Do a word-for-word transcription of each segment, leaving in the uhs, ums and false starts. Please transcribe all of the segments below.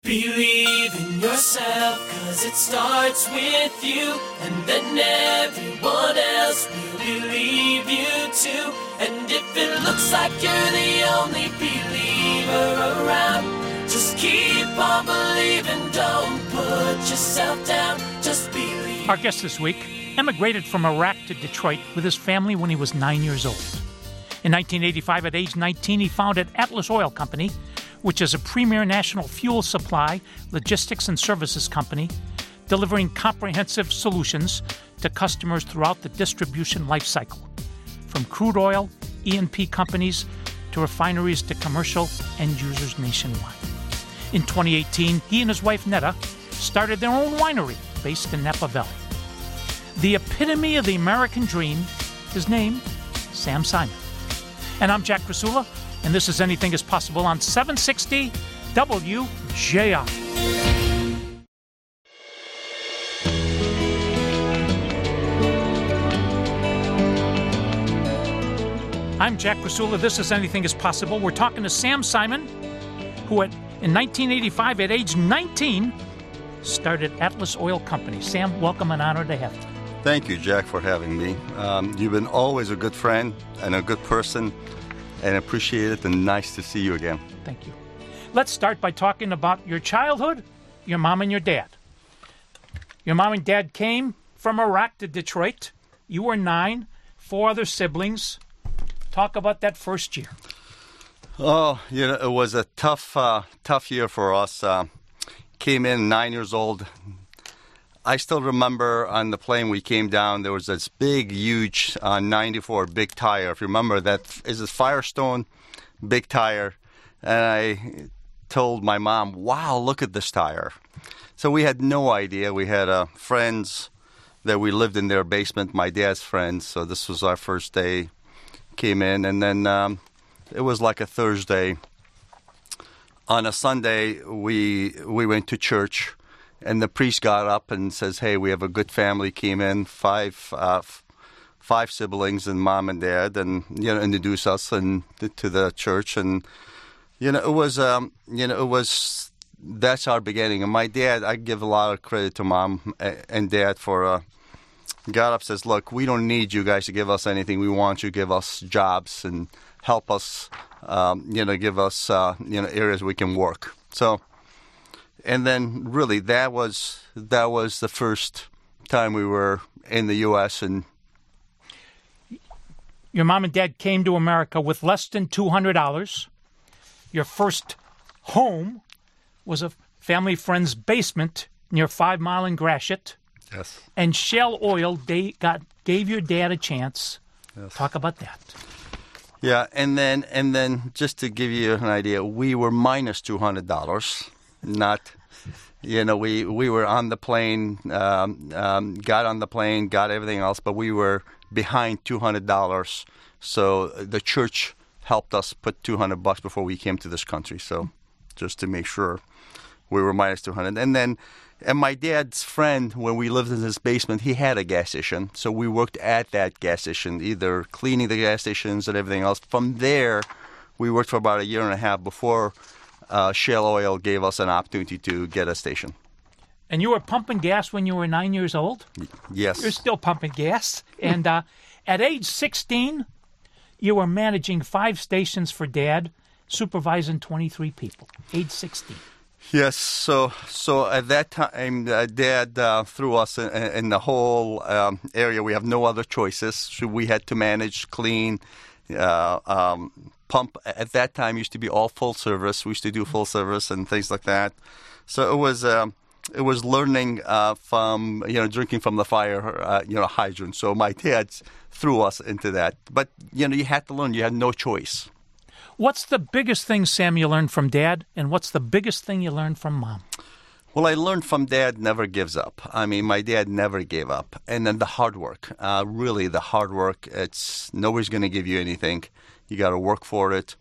Believe in yourself, cause it starts with you, and then everyone else will believe you too. And if it looks like you're the only believer around, just keep on believing, don't put yourself down, just believe. Our guest this week emigrated from Iraq to Detroit with his family when he was nine years old. In nineteen eighty-five, at age nineteen, he founded Atlas Oil Company, which is a premier national fuel supply, logistics, and services company, delivering comprehensive solutions to customers throughout the distribution life cycle, from crude oil, E and P companies, to refineries to commercial end users nationwide. In twenty eighteen, he and his wife Netta started their own winery based in Napa Valley. The epitome of the American dream, his name, Sam Simon. And I'm Jack Krasula, and this is Anything is Possible on seven sixty W J R. I'm Jack Krasula. This is Anything is Possible. We're talking to Sam Simon, who at, in nineteen eighty-five, at age nineteen, started Atlas Oil Company. Sam, welcome and honor to have you. Thank you, Jack, for having me. Um, you've been always a good friend and a good person, and appreciate it, and nice to see you again. Thank you. Let's start by talking about your childhood, your mom and your dad. Your mom and dad came from Iraq to Detroit. You were nine, four other siblings. Talk about that first year. Oh, you know, it was a tough, uh, tough year for us. Uh, came in nine years old. I still remember on the plane we came down, there was this big, huge uh, ninety-four big tire. If you remember, that is a Firestone big tire. And I told my mom, wow, look at this tire. So we had no idea. We had uh, friends that we lived in their basement, my dad's friends. So this was our first day. Came in, and then um, it was like a Thursday. On a Sunday, we we went to church. And the priest got up and says, hey, we have a good family came in, five uh, f- five siblings and mom and dad, and, you know, introduce us and to the church. And, you know, it was, um, you know, it was, that's our beginning. And my dad, I give a lot of credit to mom and dad for, uh, got up, says, look, we don't need you guys to give us anything. We want you to give us jobs and help us, um, you know, give us, uh, you know, areas we can work. So, and then, really, that was that was the first time we were in the U S And your mom and dad came to America with less than two hundred dollars. Your first home was a family friend's basement near Five Mile and Gratiot. Yes. And Shell Oil they got gave your dad a chance. Yes. Talk about that. Yeah, and then and then just to give you an idea, we were minus two hundred dollars. Not, you know, we, we were on the plane, um, um, got on the plane, got everything else, but we were behind two hundred dollars. So the church helped us put two hundred bucks before we came to this country. So just to make sure we were minus two hundred. And then, and my dad's friend, when we lived in his basement, he had a gas station. So we worked at that gas station, either cleaning the gas stations and everything else. From there, we worked for about a year and a half before Uh, Shell Oil gave us an opportunity to get a station. And you were pumping gas when you were nine years old? Yes. You're still pumping gas. And uh, at age sixteen, you were managing five stations for Dad, supervising twenty-three people. Age sixteen. Yes. So so at that time, uh, Dad uh, threw us in, in the whole um, area. We have no other choices. So we had to manage, clean, uh, um pump. At that time used to be all full service. We used to do full service and things like that. So it was um, it was learning uh, from, you know, drinking from the fire, uh, you know, hydrant. So my dad threw us into that. But, you know, you had to learn. You had no choice. What's the biggest thing, Sam, you learned from Dad, and what's the biggest thing you learned from Mom? Well, I learned from Dad never gives up. I mean, my dad never gave up. And then the hard work, uh, really the hard work. It's nobody's going to give you anything. You got to work for it.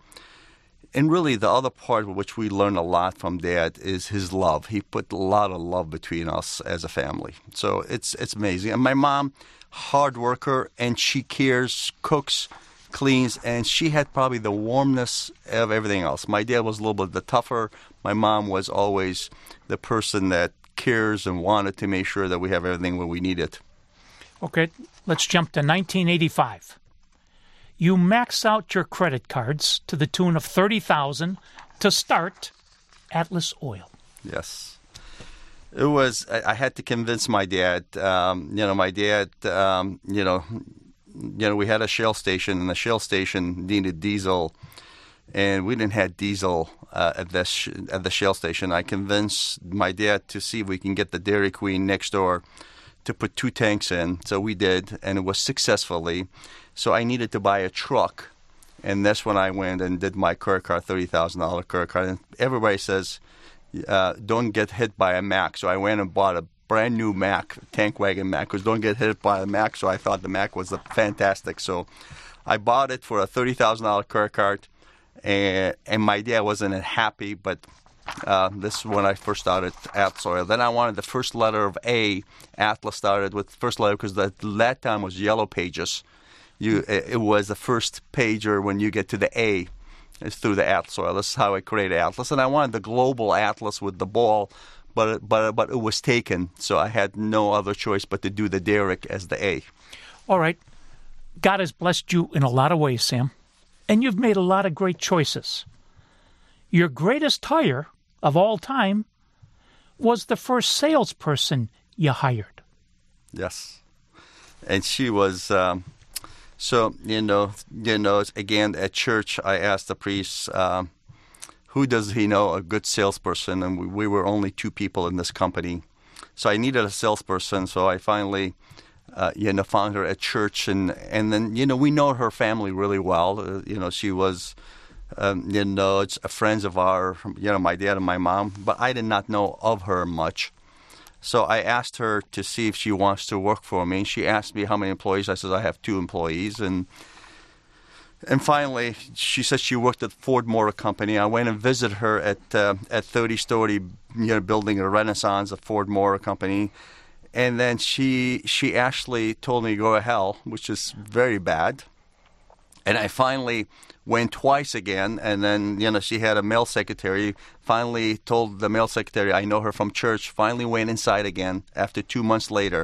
And really the other part which we learned a lot from Dad is his love. He put a lot of love between us as a family. So it's it's amazing. And my mom, hard worker, and she cares, cooks, cleans, and she had probably the warmness of everything else. My dad was a little bit the tougher. My mom was always the person that cares and wanted to make sure that we have everything where we need it. Okay, let's jump to nineteen eighty-five. You max out your credit cards to the tune of thirty thousand dollars to start Atlas Oil. Yes. It was, I, I had to convince my dad, um, you know, my dad, um, you know, you know, we had a Shell station, and the Shell station needed diesel, and we didn't have diesel uh, at, the sh- at the Shell station. I convinced my dad to see if we can get the Dairy Queen next door to put two tanks in. So we did, and it was successfully. So I needed to buy a truck, and that's when I went and did my credit card, thirty thousand dollars credit card. And everybody says, uh, don't get hit by a Mack. So I went and bought a brand new Mack, tank wagon Mack, because don't get hit by a Mack. So I thought the Mack was a fantastic. So I bought it for a thirty thousand dollars credit card, and, and my dad wasn't happy, but uh, this is when I first started Atlas Oil. Then I wanted the first letter of A. Atlas started with the first letter because that time was Yellow Pages. You, it was the first pager when you get to the A. It's through the Atlas Oil. This is how I created Atlas. And I wanted the global Atlas with the ball, but it, but, but it was taken. So I had no other choice but to do the Derrick as the A. All right. God has blessed you in a lot of ways, Sam. And you've made a lot of great choices. Your greatest hire of all time was the first salesperson you hired. Yes. And she was... Um, So, you know, you know, again, at church, I asked the priest, um, who does he know a good salesperson? And we, we were only two people in this company. So I needed a salesperson. So I finally, uh, you know, found her at church. And, and then, you know, we know her family really well. Uh, you know, she was, um, you know, it's friends of our, you know, my dad and my mom. But I did not know of her much. So I asked her to see if she wants to work for me. She asked me how many employees. I said, I have two employees. And and finally, she said she worked at Ford Motor Company. I went and visited her at uh, at thirty-story you know, building, a Renaissance, a Ford Motor Company. And then she she actually told me to go to hell, which is very bad. And I finally went twice again, and then, you know, she had a mail secretary, finally told the mail secretary, I know her from church, finally went inside again after two months later.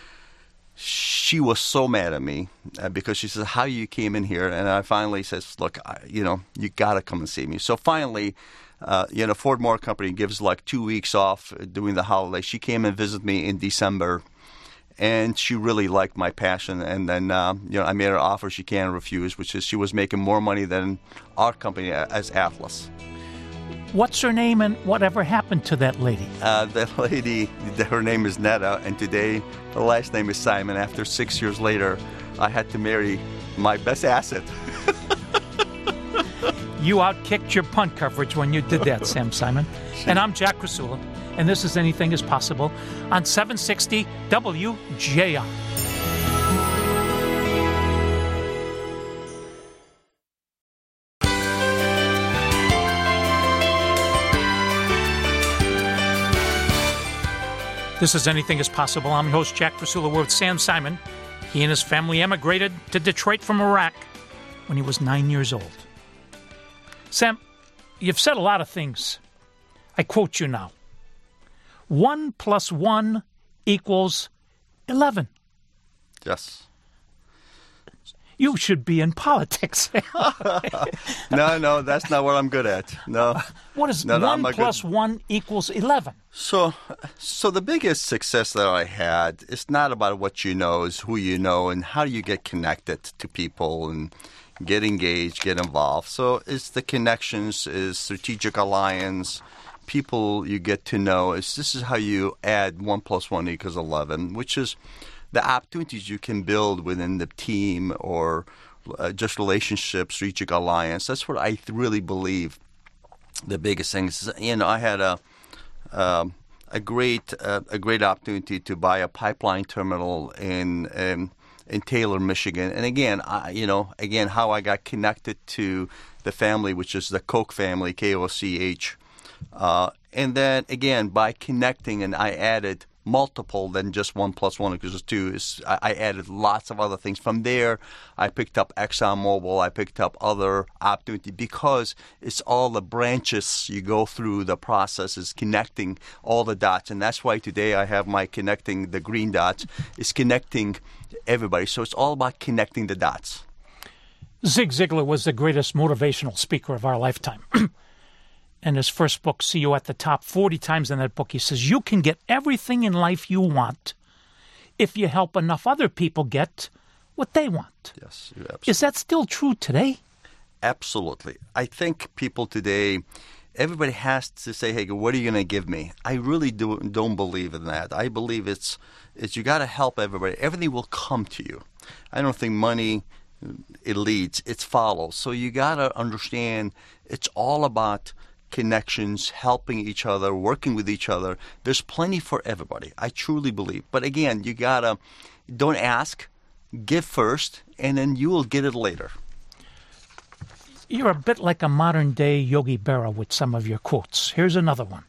She was so mad at me uh, because she says, how you came in here? And I finally says, look, I, you know, you got to come and see me. So finally, uh, you know, Ford Motor Company gives like two weeks off during the holiday. She came and visited me in December. And she really liked my passion. And then, uh, you know, I made her an offer she can't refuse, which is she was making more money than our company as Atlas. What's her name and whatever happened to that lady? Uh, that lady, her name is Netta, and today her last name is Simon. After six years later, I had to marry my best asset. You outkicked your punt coverage when you did that, Sam Simon. And I'm Jack Krasula. And this is Anything is Possible on seven sixty W J R. This is Anything is Possible. I'm your host, Jack Krasula. We're with Sam Simon. He and his family emigrated to Detroit from Iraq when he was nine years old. Sam, you've said a lot of things. I quote you now. One plus one equals eleven. Yes. You should be in politics. no, no, that's not what I'm good at. No. What is no, no, one plus good... one equals eleven? So, so the biggest success that I had is not about what you know, is who you know and how you get connected to people and get engaged, get involved. So it's the connections, is strategic alliance, people you get to know. Is this is how you add one plus one equals eleven, which is the opportunities you can build within the team or uh, just relationships, strategic alliance. That's what I really believe the biggest thing is. You know, I had a um, a great uh, a great opportunity to buy a pipeline terminal in um, in Taylor, Michigan. And again, I, you know, again, how I got connected to the family, which is the Koch family, K O C H. Uh, and then, again, by connecting, and I added multiple than just one plus one equals two. Is I, I added lots of other things. From there, I picked up ExxonMobil. I picked up other opportunity because it's all the branches you go through. The process is connecting all the dots, and that's why today I have my connecting the green dots. Is connecting everybody. So it's all about connecting the dots. Zig Ziglar was the greatest motivational speaker of our lifetime. In his first book, See You at the Top, forty times in that book, he says, you can get everything in life you want if you help enough other people get what they want. Yes, you're absolutely. Is that still true today? Absolutely. I think people today, everybody has to say, hey, what are you going to give me? I really do, don't believe in that. I believe it's, it's you got to help everybody. Everything will come to you. I don't think money, it leads, it follows. So you got to understand it's all about connections, helping each other, working with each other. There's plenty for everybody. I truly believe. But again, you gotta don't ask, give first, and then you will get it later. You're a bit like a modern-day Yogi Berra with some of your quotes. Here's another one.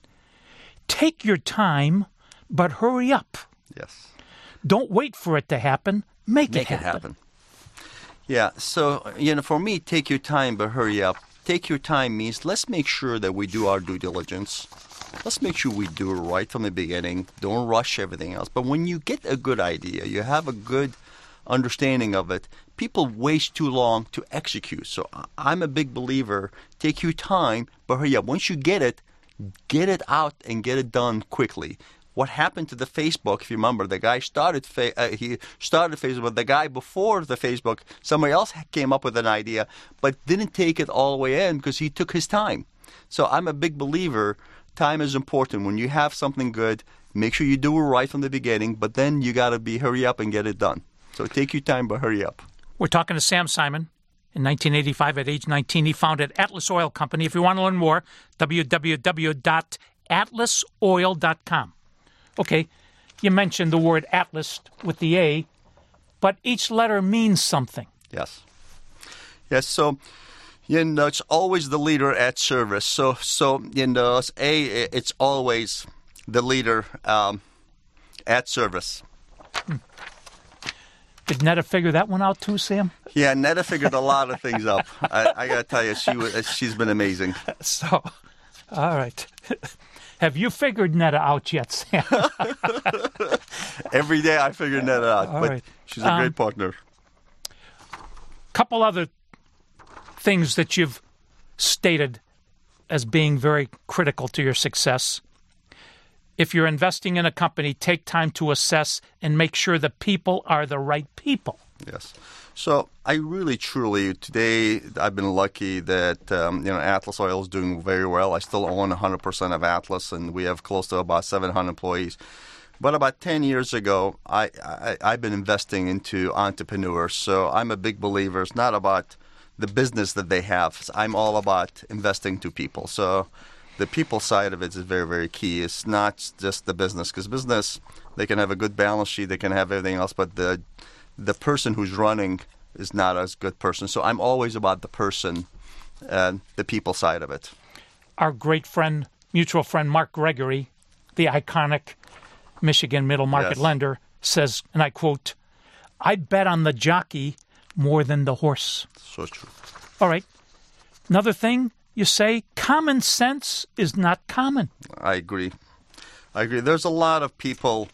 Take your time, but hurry up. Yes. Don't wait for it to happen. Make, Make it, happen. it happen. Yeah. So, you know, for me, take your time, but hurry up. Take your time means let's make sure that we do our due diligence. Let's make sure we do it right from the beginning. Don't rush everything else. But when you get a good idea, you have a good understanding of it, people waste too long to execute. So I'm a big believer, take your time, but hurry up. Once you get it, get it out and get it done quickly. What happened to the Facebook, if you remember, the guy started fa- uh, he started Facebook, the guy before the Facebook, somebody else came up with an idea, but didn't take it all the way in because he took his time. So I'm a big believer, time is important. When you have something good, make sure you do it right from the beginning, but then you got to be hurry up and get it done. So take your time, but hurry up. We're talking to Sam Simon. In nineteen eighty-five, at age nineteen, he founded Atlas Oil Company. If you want to learn more, w w w dot atlas oil dot com. Okay, you mentioned the word Atlas with the A, but each letter means something. Yes. Yes, so, you know, it's always the leader at service. So, so you know, it's A, it's always the leader um, at service. Hmm. Did Netta figure that one out too, Sam? Yeah, Netta figured a lot of things out. I, I got to tell you, she was, she's been amazing. So, all right. Have you figured Netta out yet, Sam? Every day I figure Netta out, All but right. she's a um, great partner. Couple other things that you've stated as being very critical to your success. If you're investing in a company, take time to assess and make sure the people are the right people. Yes. So I really, truly, today I've been lucky that, um, you know, Atlas Oil is doing very well. I still own one hundred percent of Atlas, and we have close to about seven hundred employees. But about ten years ago, I, I, I've been investing into entrepreneurs. So I'm a big believer. It's not about the business that they have. I'm all about investing to people. So the people side of it is very, very key. It's not just the business, because business, they can have a good balance sheet, they can have everything else, but the the person who's running is not a good person. So I'm always about the person and the people side of it. Our great friend, mutual friend Mark Gregory, the iconic Michigan middle market Yes. lender, says, and I quote, "I bet on the jockey more than the horse." So true. All right. Another thing you say, common sense is not common. I agree. I agree. There's a lot of people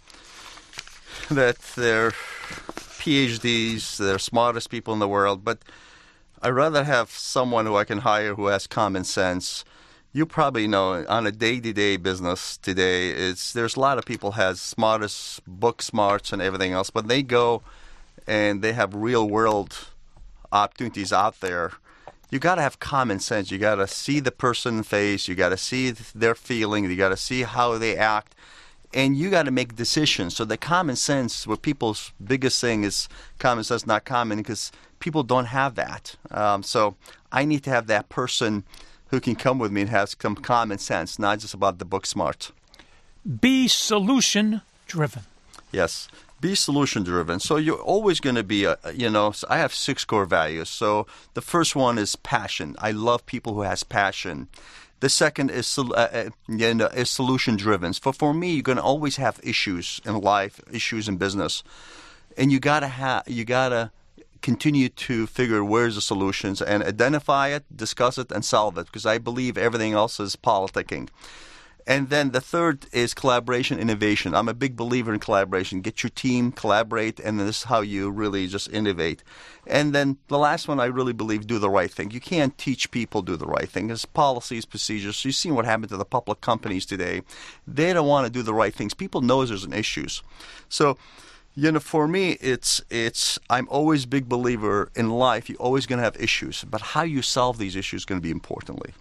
that they're P H Ds, they're smartest people in the world, but I'd rather have someone who I can hire who has common sense. You probably know on a day-to-day business today, it's there's a lot of people has smartest book smarts and everything else, but they go and they have real-world opportunities out there. You got to have common sense. You got to see the person face. You got to see their feeling. You got to see how they act. And you got to make decisions. So the common sense, what people's biggest thing is common sense, not common, because people don't have that. Um, so I need to have that person who can come with me and have some common sense, not just about the book smart. Be solution-driven. Yes. Be solution-driven. So you're always going to be, a, you know, I have six core values. So the first one is passion. I love people who has passion. The second is sol- uh, uh, you know, is solution driven. For for me, you're going to always have issues in life, issues in business, and you gotta have you gotta continue to figure where's the solutions and identify it, discuss it, and solve it. Because I believe everything else is politicking. And then the third is collaboration, innovation. I'm a big believer in collaboration. Get your team, collaborate, and this is how you really just innovate. And then the last one, I really believe, do the right thing. You can't teach people do the right thing. There's policies, procedures. You've seen what happened to the public companies today. They don't want to do the right things. People know there's an issues. So, you know, for me, it's it's. I'm always a big believer in life. You're always going to have issues, but how you solve these issues is going to be importantly.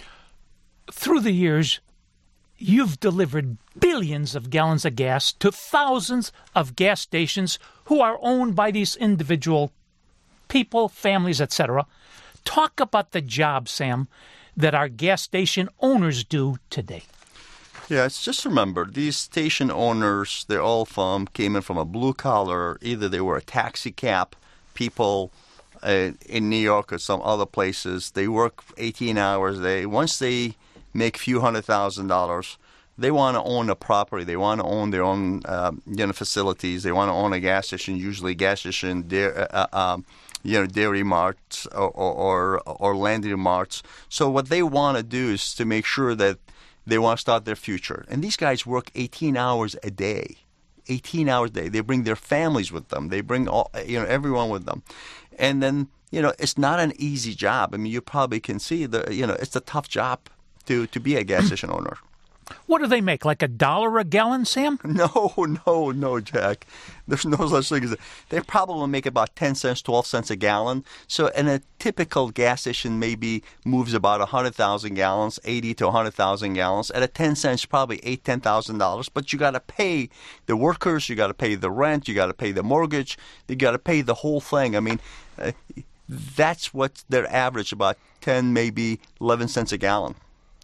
Through the years, you've delivered billions of gallons of gas to thousands of gas stations who are owned by these individual people, families, et cetera. Talk about the job, Sam, that our gas station owners do today. Yeah, it's just remember, these station owners, they're all from, came in from a blue collar, either they were a taxi cab people uh, in New York or some other places. They work eighteen hours a day. Once they make a few hundred thousand dollars, they want to own a property. They want to own their own uh, you know, facilities. They want to own a gas station, usually gas station, dairy, uh, um, you know, dairy marts or, or, or landing marts. So what they want to do is to make sure that they want to start their future. And these guys work eighteen hours a day, eighteen hours a day. They bring their families with them. They bring all, you know, everyone with them. And then, you know, it's not an easy job. I mean, you probably can see, the, you know, it's a tough job to, to be a gas station owner. What do they make, like a dollar a gallon, Sam? No, no, no, Jack. There's no such thing as that. They probably make about ten cents, twelve cents a gallon. So in a typical gas station maybe moves about one hundred thousand gallons, eighty to one hundred thousand gallons. At a ten cents, probably eight thousand dollars, ten thousand dollars. But you got to pay the workers, you got to pay the rent, you got to pay the mortgage, you got to pay the whole thing. I mean, uh, that's what their average, about ten, maybe eleven cents a gallon.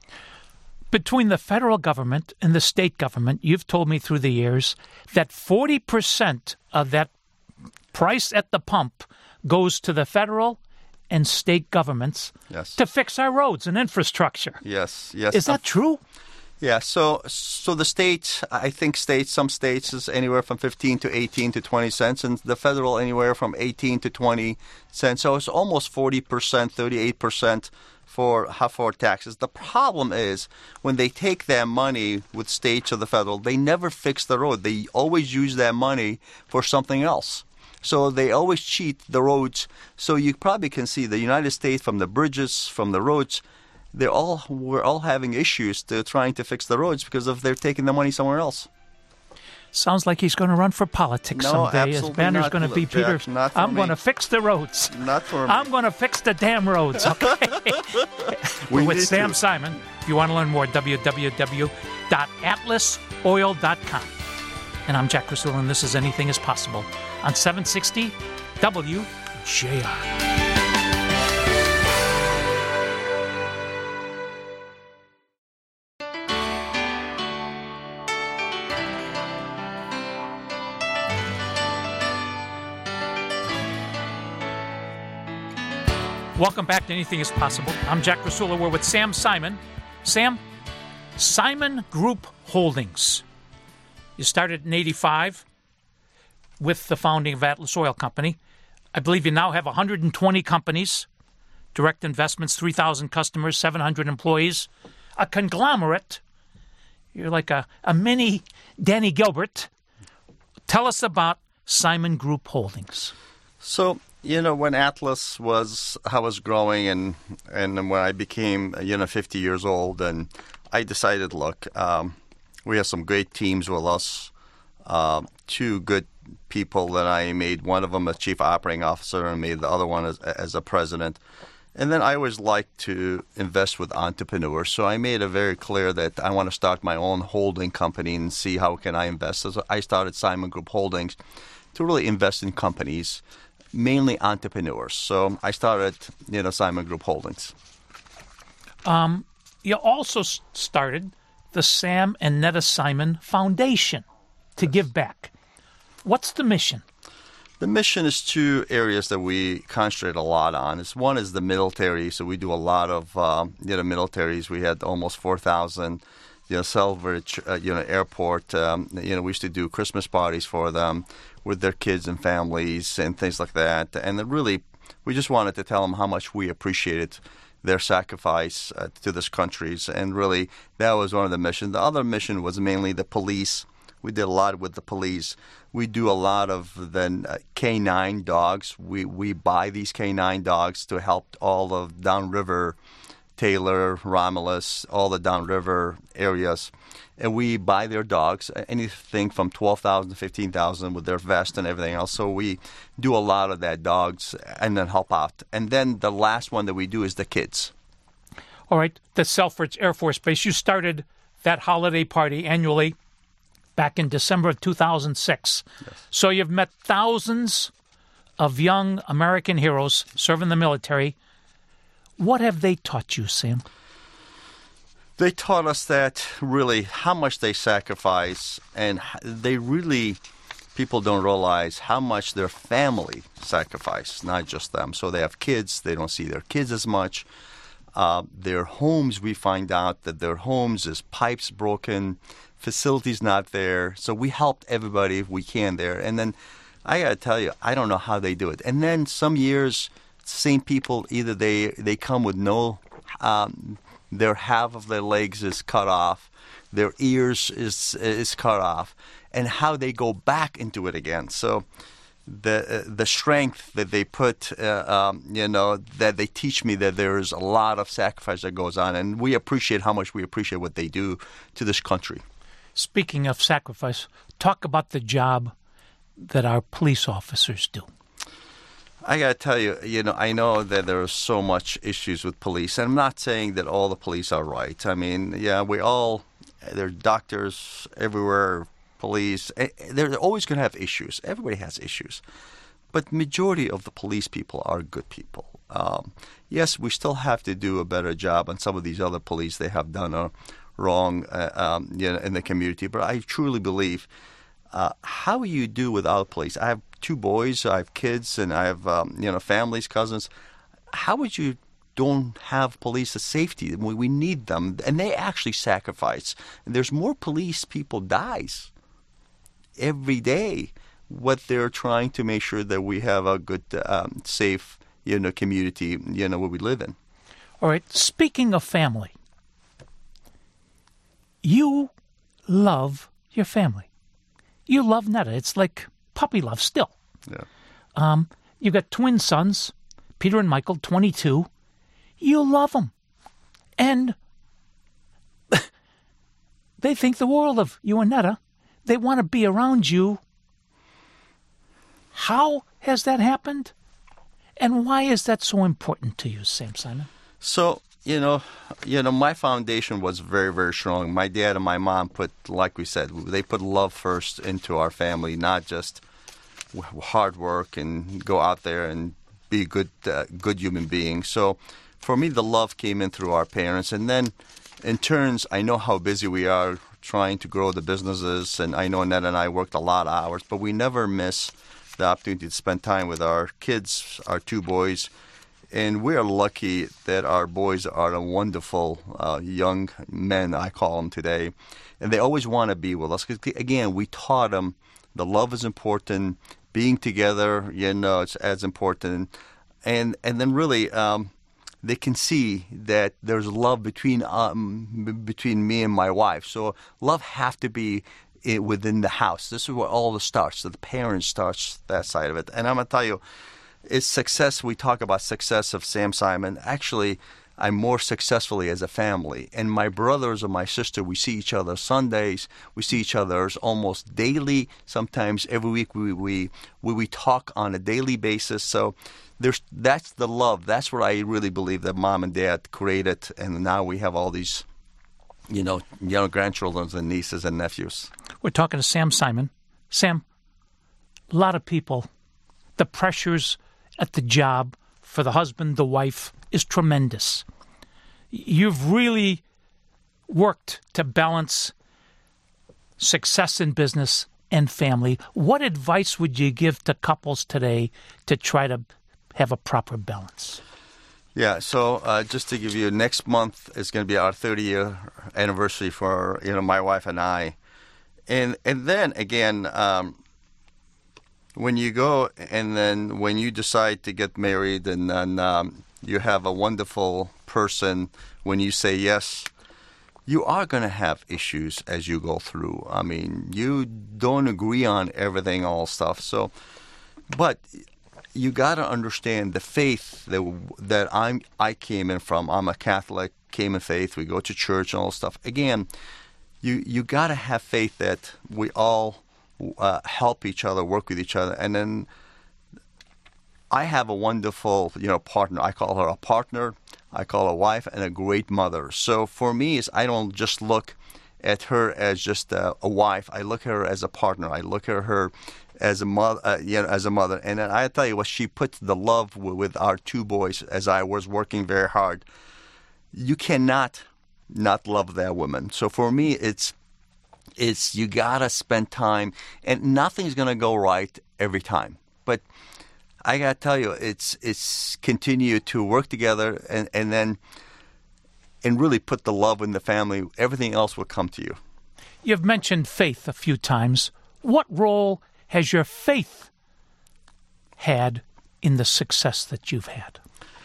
Between the federal government and the state government, you've told me through the years that forty percent of that price at the pump goes to the federal and state governments yes. to fix our roads and infrastructure. Yes, yes. Is that true? Yeah, so so the states, I think states, some states is anywhere from fifteen to eighteen to twenty cents, and the federal anywhere from eighteen to twenty cents. So it's almost forty percent, thirty-eight percent for for taxes. The problem is when they take that money with states or the federal, they never fix the road. They always use that money for something else. So they always cheat the roads. So you probably can see the United States, from the bridges, from the roads, they're all we're all having issues to trying to fix the roads because of they're taking the money somewhere else. Sounds like he's going to run for politics no, someday. His banner's not, going to be, Jack, Peter, not for I'm me. going to fix the roads. Not for me. I'm going to fix the damn roads, okay? we We're with need Sam to. Simon. If you want to learn more, w w w dot atlas oil dot com. And I'm Jack Rasul, and this is Anything is Possible on seven sixty W J R. Welcome back to Anything is Possible. I'm Jack Rasula. We're with Sam Simon. Sam, Simon Group Holdings. You started in eighty-five with the founding of Atlas Oil Company. I believe you now have one hundred twenty companies, direct investments, three thousand customers, seven hundred employees, a conglomerate. You're like a, a mini Danny Gilbert. Tell us about Simon Group Holdings. So, you know, when Atlas was, I was growing and, and when I became, you know, fifty years old, and I decided, look, um, we have some great teams with us, uh, two good people that I made, one of them a chief operating officer and made the other one as, as a president. And then I always like to invest with entrepreneurs. So I made it very clear that I want to start my own holding company and see how can I invest. So I started Simon Group Holdings to really invest in companies, mainly entrepreneurs. So I started, you know, Simon Group Holdings. Um, you also s- started the Sam and Netta Simon Foundation to give back. What's the mission? The mission is two areas that we concentrate a lot on. It's one is the military, so we do a lot of um, you know militaries. We had almost four thousand. You know, Selfridge, uh, you know, airport. Um, you know, we used to do Christmas parties for them with their kids and families and things like that. And then really, we just wanted to tell them how much we appreciated their sacrifice uh, to this country. And really, that was one of the missions. The other mission was mainly the police. We did a lot with the police. We do a lot of the uh, K nine dogs. We we buy these K nine dogs to help all of downriver, Taylor, Romulus, all the downriver areas. And we buy their dogs, anything from twelve thousand dollars to fifteen thousand dollars with their vest and everything else. So we do a lot of that dogs and then help out. And then the last one that we do is the kids. All right, the Selfridge Air Force Base. You started that holiday party annually back in December of two thousand six. Yes. So you've met thousands of young American heroes serving the military. What have they taught you, Sam? They taught us that really how much they sacrifice, and they really, people don't realize how much their family sacrifice, not just them. So they have kids, they don't see their kids as much. Uh, their homes, we find out that their homes is pipes broken, facilities not there. So we helped everybody if we can there. And then I got to tell you, I don't know how they do it. And then some years, same people, either they, they come with no, um, their half of their legs is cut off, their ears is is cut off, and how they go back into it again. So the the strength that they put, uh, um, you know, that they teach me that there is a lot of sacrifice that goes on, and we appreciate how much we appreciate what they do to this country. Speaking of sacrifice, talk about the job that our police officers do. I got to tell you, you know, I know that there are so much issues with police. And I'm not saying that all the police are right. I mean, yeah, we all, there's doctors everywhere, police. They're always going to have issues. Everybody has issues. But majority of the police people are good people. Um, yes, we still have to do a better job on some of these other police. They have done a wrong uh, um, you know, in the community. But I truly believe Uh, how you do without police? I have two boys, I have kids, and I have um, you know families, cousins. How would you don't have police as safety? We, we need them, and they actually sacrifice. And there's more police people dies every day. What they're trying to make sure that we have a good, um, safe, you know, community, you know, where we live in. All right. Speaking of family, you love your family. You love Netta. It's like puppy love still. Yeah. Um, you got twin sons, Peter and Michael, twenty-two. You love them. And they think the world of you and Netta. They want to be around you. How has that happened? And why is that so important to you, Sam Simon? So, you know, you know, my foundation was very, very strong. My dad and my mom put, like we said, they put love first into our family, not just hard work and go out there and be a good, uh, good human being. So, for me, the love came in through our parents, and then, in turns, I know how busy we are trying to grow the businesses, and I know Ned and I worked a lot of hours, but we never miss the opportunity to spend time with our kids, our two boys. And we are lucky that our boys are a wonderful uh, young men, I call them today. And they always want to be with us. Because, again, we taught them the love is important. Being together, you know, it's as important. And and then really um, they can see that there's love between um, between me and my wife. So love have to be within the house. This is where all it starts. So the parents starts that side of it. And I'm going to tell you, it's success. We talk about success of Sam Simon. Actually, I'm more successfully as a family. And my brothers and my sister, we see each other Sundays. We see each other almost daily. Sometimes every week we we we, we talk on a daily basis. So there's that's the love. That's what I really believe that mom and dad created. And now we have all these, you know, young grandchildren and nieces and nephews. We're talking to Sam Simon. Sam, a lot of people, the pressures at the job for the husband, the wife, is tremendous. You've really worked to balance success in business and family. What advice would you give to couples today to try to have a proper balance? Yeah, so uh, just to give you, next month is going to be our thirty-year anniversary for, you know, my wife and I. And and then, again, um, when you go and then when you decide to get married and then um, you have a wonderful person, when you say yes, you are going to have issues as you go through. I mean, you don't agree on everything, all stuff. So, but you got to understand the faith that that I'm I came in from. I'm a Catholic, came in faith. We go to church and all stuff. Again, you you got to have faith that we all uh, help each other, work with each other, and then I have a wonderful, you know, partner. I call her a partner. I call her a wife and a great mother. So for me, is I don't just look at her as just a, a wife. I look at her as a partner. I look at her as a mother, uh, you know, as a mother. And then I tell you what, she put the love w- with our two boys as I was working very hard. You cannot not love that woman. So for me, it's it's you gotta spend time, and nothing's gonna go right every time. But I gotta tell you, it's it's continue to work together, and, and then and really put the love in the family. Everything else will come to you. You've mentioned faith a few times. What role has your faith had in the success that you've had?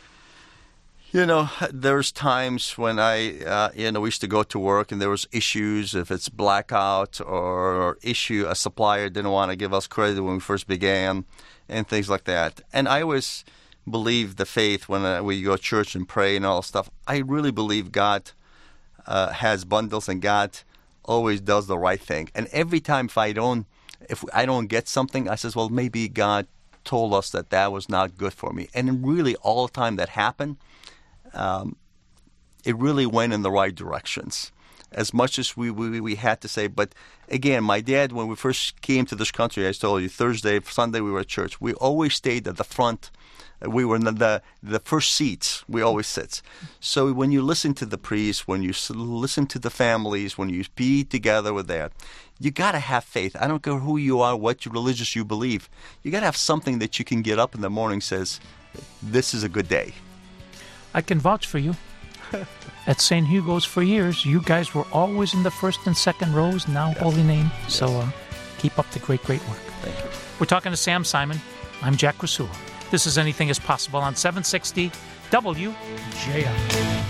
You know, there's times when I, uh, you know, we used to go to work and there was issues, if it's blackout or issue, a supplier didn't want to give us credit when we first began and things like that. And I always believe the faith when uh, we go to church and pray and all stuff. I really believe God uh, has bundles and God always does the right thing. And every time if I don't, if I don't get something, I says, well, maybe God told us that that was not good for me. And really all the time that happened, Um, it really went in the right directions, as much as we, we we had to say. But again, my dad, when we first came to this country, I told you, Thursday, Sunday, we were at church. We always stayed at the front. We were in the the, the first seats. We always sit. So when you listen to the priest, when you listen to the families, when you be together with that, you got to have faith. I don't care who you are, what religious you believe. You got to have something that you can get up in the morning and says, this is a good day. I can vouch for you. At Saint Hugo's for years, you guys were always in the first and second rows, now yes. Holy Name. Yes. So uh, keep up the great, great work. Thank you. We're talking to Sam Simon. I'm Jack Krasula. This is Anything is Possible on seven sixty W J R.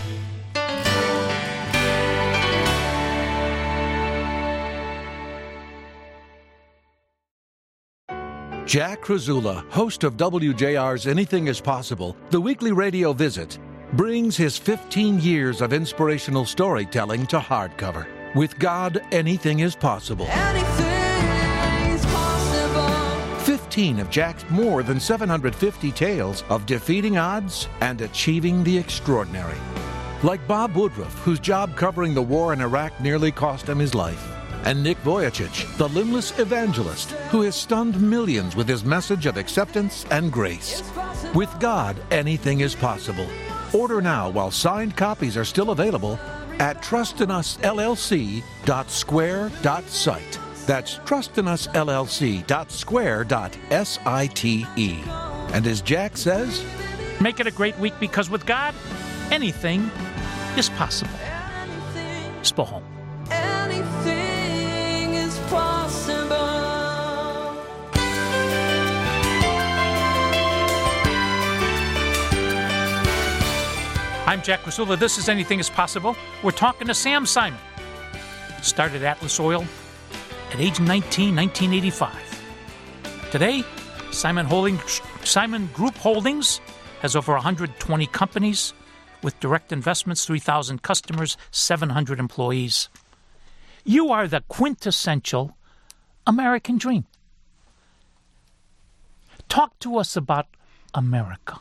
Jack Krasula, host of W J R's Anything is Possible, the weekly radio visit, brings his fifteen years of inspirational storytelling to hardcover. With God, anything is possible. Anything is possible. fifteen of Jack's more than seven hundred fifty tales of defeating odds and achieving the extraordinary. Like Bob Woodruff, whose job covering the war in Iraq nearly cost him his life. And Nick Vujicic, the limbless evangelist who has stunned millions with his message of acceptance and grace. With God, anything is possible. Order now while signed copies are still available at trust in us L L C dot square dot site. That's trust in us L L C dot square dot site. And as Jack says, make it a great week, because with God, anything is possible. Spohom. Anything is possible. I'm Jack Krasula. This is Anything is Possible. We're talking to Sam Simon. Started Atlas Oil at age nineteen, nineteen eighty-five. Today, Simon Holding, Simon Group Holdings has over one hundred twenty companies with direct investments, three thousand customers, seven hundred employees. You are the quintessential American dream. Talk to us about America.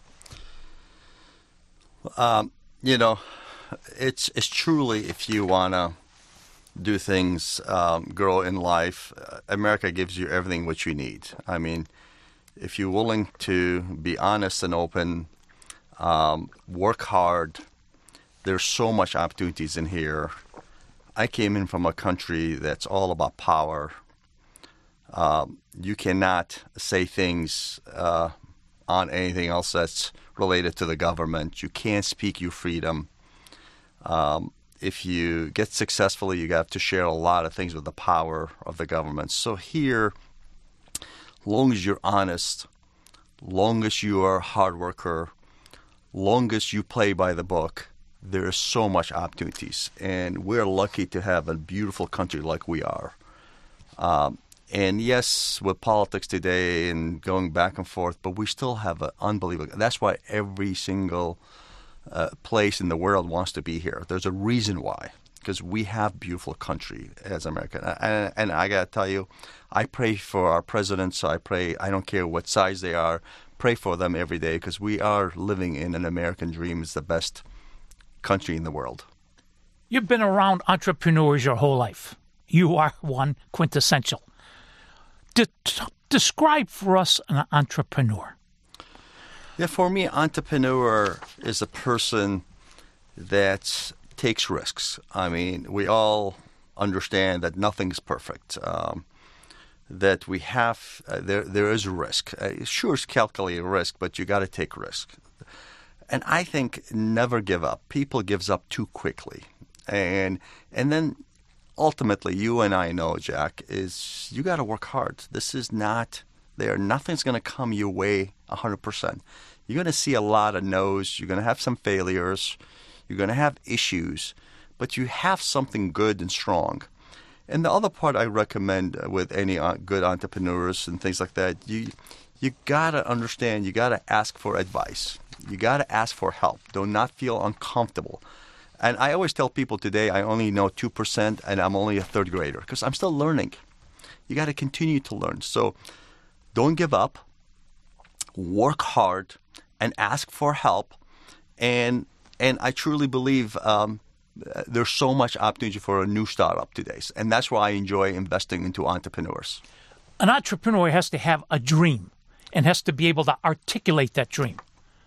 Um, you know, it's it's truly, if you want to do things, um, grow in life, uh, America gives you everything what you need. I mean, if you're willing to be honest and open, um, work hard, there's so much opportunities in here. I came in from a country that's all about power, Um, you cannot say things uh, on anything else that's related to the government. You can't speak your freedom. Um, if you get successfully, you have to share a lot of things with the power of the government. So here, long as you're honest, long as you are a hard worker, long as you play by the book, there is so much opportunities. And we're lucky to have a beautiful country like we are. Um, and yes, with politics today and going back and forth, but we still have an unbelievable. That's why every single uh, place in the world wants to be here. There's a reason why, because we have beautiful country as American. And, and I got to tell you, I pray for our presidents. I pray, I don't care what size they are, pray for them every day, because we are living in an American dream. It's the best country in the world. You've been around entrepreneurs your whole life. You are one quintessential. De- describe for us an entrepreneur. Yeah, for me, entrepreneur is a person that takes risks. I mean, we all understand that nothing's perfect. Um, that we have uh, there there is a risk. Uh, sure, it's calculated risk, but you got to take risk. And I think never give up. People gives up too quickly, and and then ultimately, you and I know, Jack, is you got to work hard. This is not there. Nothing's going to come your way one hundred percent. You're going to see a lot of no's. You're going to have some failures. You're going to have issues, but you have something good and strong. And the other part I recommend with any good entrepreneurs and things like that, you you got to understand, you got to ask for advice. You got to ask for help. Do not feel uncomfortable. And I always tell people today, I only know two percent and I'm only a third grader because I'm still learning. You got to continue to learn. So don't give up. Work hard and ask for help. And and I truly believe um, there's so much opportunity for a new startup today. And that's why I enjoy investing into entrepreneurs. An entrepreneur has to have a dream and has to be able to articulate that dream.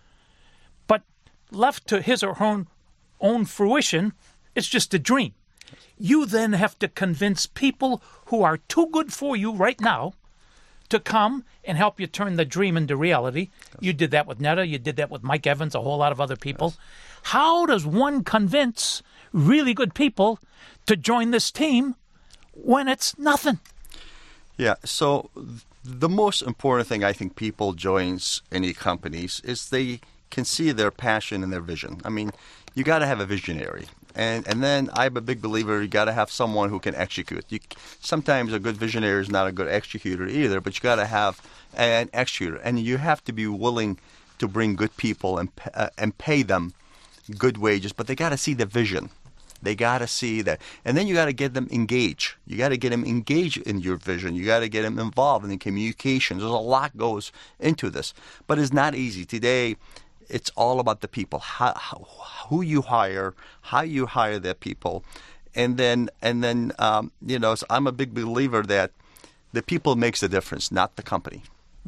But left to his or her own, own fruition, it's just a dream. You then have to convince people who are too good for you right now to come and help you turn the dream into reality. Yes. You did that with Netta. You did that with Mike Evans, a whole lot of other people. Yes. How does one convince really good people to join this team when it's nothing? Yeah, so the most important thing I think people joins any companies is they can see their passion and their vision. I mean, you got to have a visionary. And and then I'm a big believer you got to have someone who can execute. You, sometimes a good visionary is not a good executor either, but you got to have an executor. And you have to be willing to bring good people and uh, and pay them good wages, but they got to see the vision. They got to see that. And then you got to get them engaged. You got to get them engaged in your vision. You got to get them involved in the communication. There's a lot goes into this. But it's not easy. Today, it's all about the people, how, how, who you hire, how you hire their people. And then, and then um, you know, so I'm a big believer that the people makes the difference, not the company.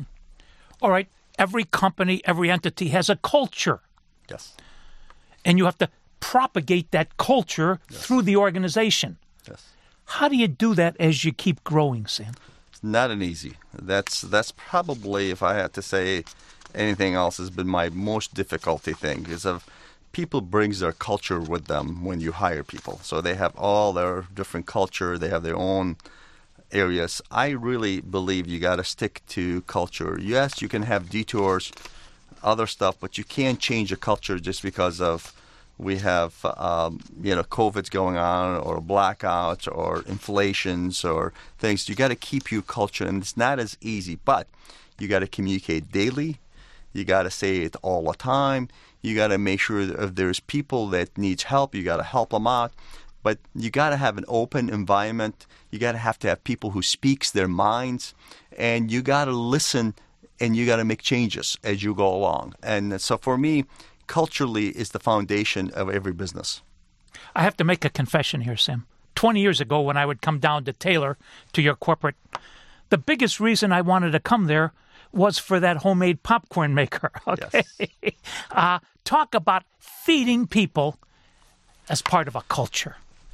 All right. Every company, every entity has a culture. Yes. And you have to propagate that culture yes. through the organization. Yes. How do you do that as you keep growing, Sam? It's not an easy. That's that's probably, if I had to say anything else, has been my most difficulty thing, is of people brings their culture with them when you hire people. So they have all their different culture. They have their own areas. I really believe you got to stick to culture. Yes, you can have detours, other stuff, but you can't change a culture just because of we have, um, you know, COVID's going on or blackouts or inflations or things. You got to keep your culture, and it's not as easy, but you got to communicate daily. You got to say it all the time. You got to make sure that if there's people that needs help, you got to help them out. But you got to have an open environment. You got to have to have people who speaks their minds, and you got to listen, and you got to make changes as you go along. And so for me, culturally is the foundation of every business. I have to make a confession here, Sam. Twenty years ago, when I would come down to Taylor to your corporate, the biggest reason I wanted to come there was for that homemade popcorn maker. Okay, yes. uh, talk about feeding people as part of a culture.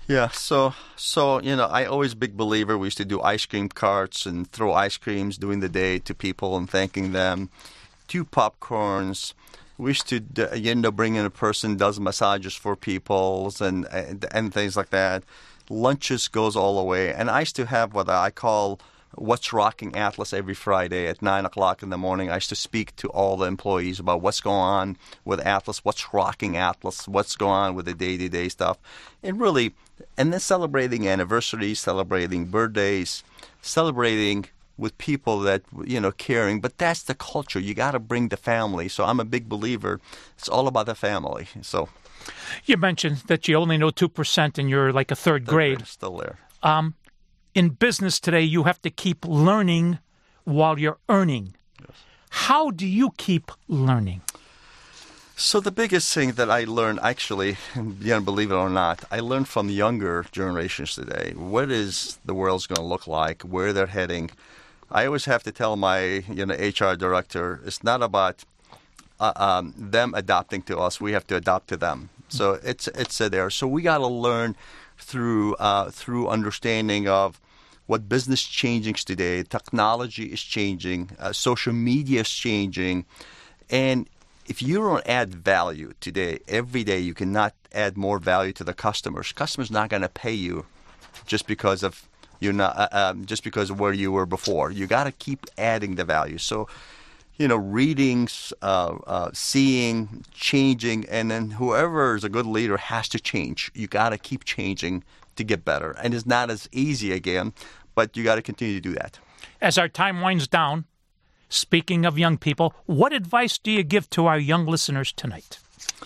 Yeah, so so you know, I always big believer. We used to do ice cream carts and throw ice creams during the day to people and thanking them. Do popcorns. We used to d- you know bring in a person does massages for people and, and and things like that. Lunches goes all the way, and I used to have what I call What's Rocking Atlas every Friday at nine o'clock in the morning. I used to speak to all the employees about what's going on with Atlas, what's rocking Atlas, what's going on with the day-to-day stuff, and really, and then celebrating anniversaries, celebrating birthdays, celebrating with people that, you know, caring. But that's the culture. You got to bring the family. So I'm a big believer. It's all about the family. So You mentioned that you only know two percent and you're like a third grade. Still there. Um, in business today, you have to keep learning while you're earning. Yes. How do you keep learning? So the biggest thing that I learned, actually, you know, believe it or not, I learned from younger generations today. What is the world's going to look like? Where they're heading? I always have to tell my, you know, H R director, it's not about uh, um, them adapting to us. We have to adapt to them. So it's it's uh, there. So we got to learn through uh, through understanding of what business changing today. Technology is changing. Uh, social media is changing, and if you don't add value today, every day, you cannot add more value to the customers. Customers not going to pay you just because of you're not uh, um, just because of where you were before. You got to keep adding the value. So, you know, readings, uh, uh, seeing, changing, and then whoever is a good leader has to change. You got to keep changing to get better, and it's not as easy again, but you got to continue to do that. As our time winds down, speaking of young people, what advice do you give to our young listeners tonight?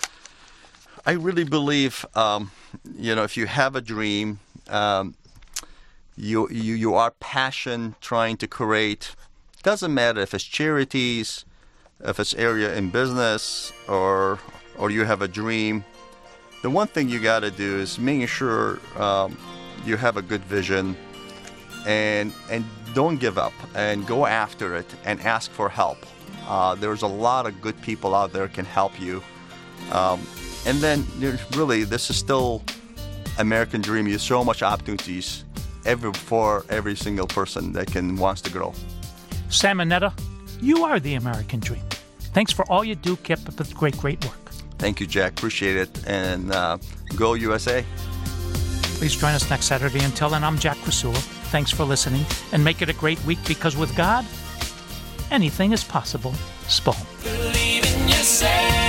I really believe, um, you know, if you have a dream, um, you, you you are passion trying to create. Doesn't matter if it's charities, if it's area in business, or or you have a dream. The one thing you got to do is making sure um, you have a good vision, and and don't give up, and go after it, and ask for help. Uh, there's a lot of good people out there can help you. Um, and then, really, this is still American dream. There's so much opportunities every for every single person that can wants to grow. Sam Mineta, you are the American dream. Thanks for all you do. Keep up the great, great work. Thank you, Jack. Appreciate it. And uh, go U S A. Please join us next Saturday. Until then, I'm Jack Krasula. Thanks for listening, and make it a great week, because with God, anything is possible. Spohn. Believe in yourself.